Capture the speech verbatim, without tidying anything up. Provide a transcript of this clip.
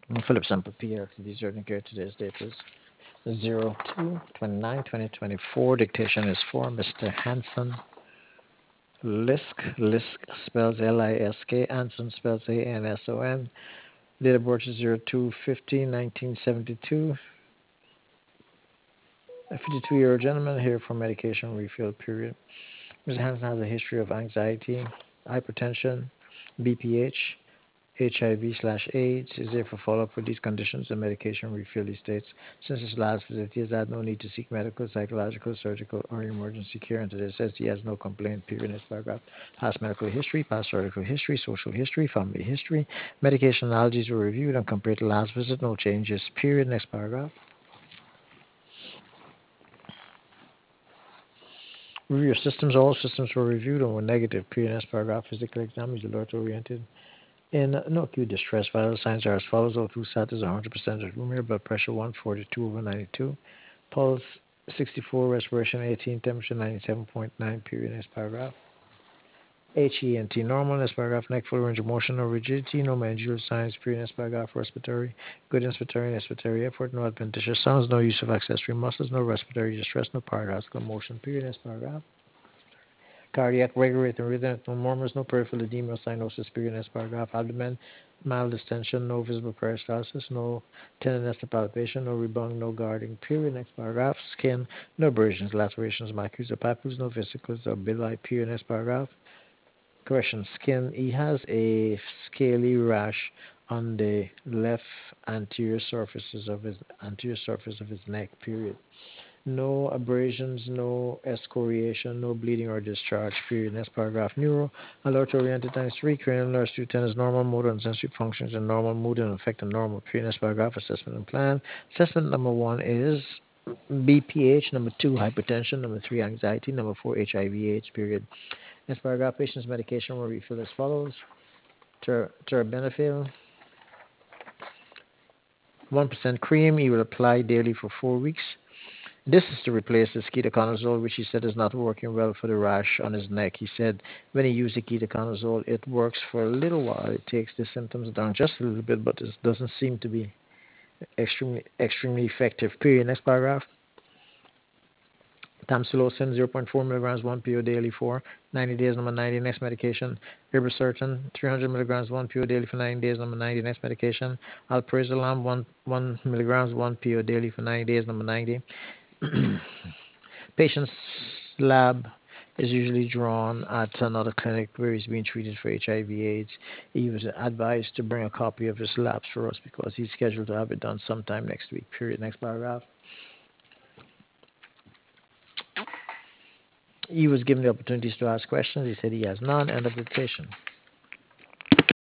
Philip Sample P L T D Certain Care. Today's date is zero two twenty-nine twenty twenty-four. Dictation is for Mister Hanson Lisk. Lisk spells L I S K. Hanson spells A N S O N. Date of birth is zero two fifteen nineteen seventy-two. A fifty-two-year-old gentleman here for medication refill period. Mister Hanson has a history of anxiety, hypertension, B P H, H I V slash AIDS. Is there for follow-up for these conditions and medication refill? He states, since his last visit, he has had no need to seek medical, psychological, surgical, or emergency care. And today says he has no complaint. Period. Next paragraph. Past medical history, past surgical history, social history, family history. Medication allergies were reviewed and compared to last visit. No changes. Period. Next paragraph. Review of systems. All systems were reviewed and were negative. Period. Next paragraph. Physical exam is alert oriented. In no acute distress, vital signs are as follows. O two sat is one hundred percent of room air, blood pressure one forty-two over ninety-two, pulse sixty-four, respiration eighteen, temperature ninety-seven point nine, period. Next paragraph. H E N T normal. Next paragraph. Neck full range of motion, no rigidity, no mandibular signs, period. Next paragraph. Respiratory, good inspiratory and expiratory effort, no adventitious sounds, no use of accessory muscles, no respiratory distress, no paradoxical motion, period. Next paragraph. Cardiac regulate and rhythm, no murmurs, no peripheral edema, cyanosis, period. Next paragraph. Abdomen, mild distension, no visible peristalsis, no tenderness or palpation, no rebound, no guarding, period. Next paragraph. Skin, no abrasions, lacerations, macules, or papules, no vesicles or villi, period. Next paragraph. Correction, skin, he has a scaly rash on the left anterior surfaces of his anterior surface of his neck, period. No abrasions, no excoriation, no bleeding or discharge, period. Next paragraph. Neuro, alert oriented times three, cranial nerves two ten is normal, motor and sensory functions and normal, mood and affect and normal, period. Next paragraph. Assessment and plan. Assessment number one is B P H, number two, hypertension, number three, anxiety, number four, H I V AIDS, period. Next paragraph. Patient's medication will refill as follows. Ter- Terbinafil, one percent cream, he will apply daily for four weeks. This is to replace the ketoconazole, which he said is not working well for the rash on his neck. He said when he used the ketoconazole, it works for a little while. It takes the symptoms down just a little bit, but it doesn't seem to be extremely extremely effective. Period. Next paragraph. Tamsulosin, zero point four milligrams, one P O daily for ninety days, number ninety. Next medication. Irbesartan, three hundred milligrams, one P O daily for ninety days, number ninety. Next medication. Alprazolam, one, one milligrams, one P O daily for ninety days, number ninety. Patient's lab is usually drawn at another clinic where he's being treated for H I V AIDS. He was advised to bring a copy of his labs for us because he's scheduled to have it done sometime next week. Period. Next paragraph. He was given the opportunities to ask questions. He said he has none. End of dictation.